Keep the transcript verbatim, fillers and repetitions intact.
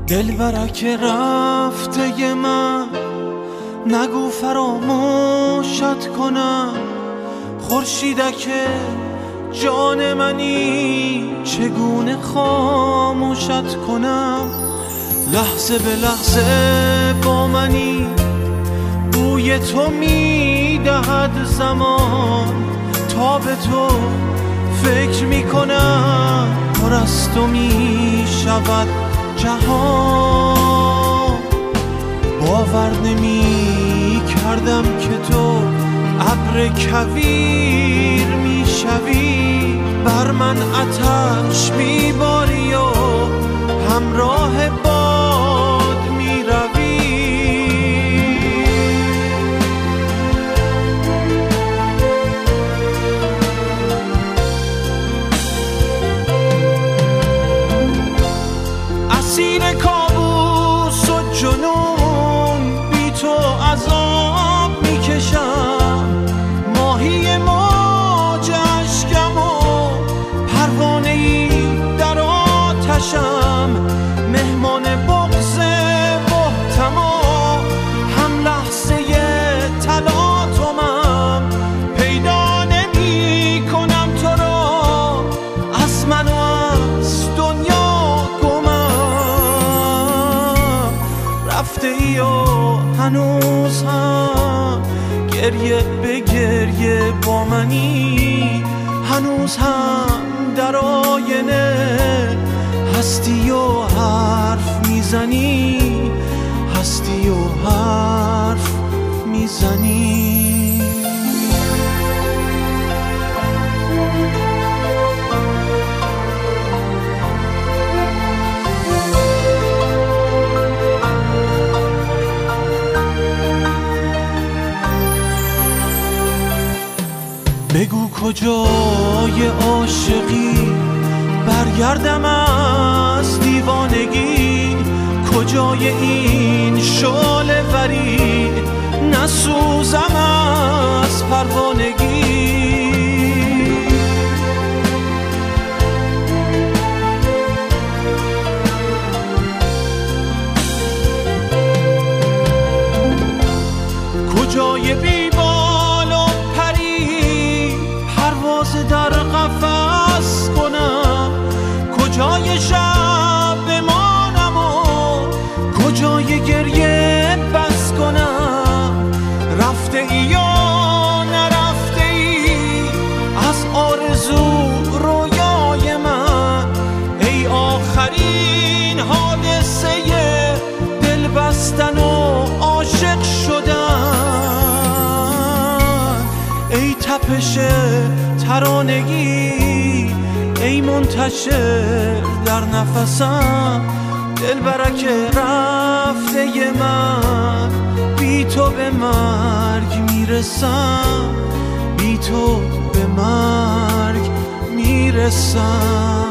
دلبرک رفته من نگو فراموشت کنم، خورشیدک جان منی چگونه خاموشت کنم. لحظه به لحظه با منی، بوی تو میدهد زمان، تا به تو فکر میکنم پر از تو میشود جهان. باور نمی کردم که تو ابر کویر میشوی، بر من آتش میباری و همراه باد میروی. اسیر کابوس و جنون بی تو عذاب میکشم، ماهی موج اشکم و پروانه‌ای در آتشم، مهمان بغض محتم و هم لحظه تلاطمم. پیدا نمی کنم تو را، از من و از دنیا گمم. رفته ای و هنوز هم گریه به گریه با منی، هنوز هم در آینه هستی و حرف میزنی، هستی و حرف میزنی. بگو کجای عاشقی، برگردم از دیوانگی، کجای این شعله وری، نسوزم از پروانگی. کجای بیبال و پری، پرواز در قفس کنم، کجای شب بمانم و کجای گریه بس کنم. رفته ای یا نرفته ای از آرزو رویای من، ای آخرین حادثه دل بستن و عاشق شدن. ای تپش ترانگی، ای منتشر در نفسم، دلبرک رفته من، بی تو به مرگ میرسم، بی تو به مرگ میرسم.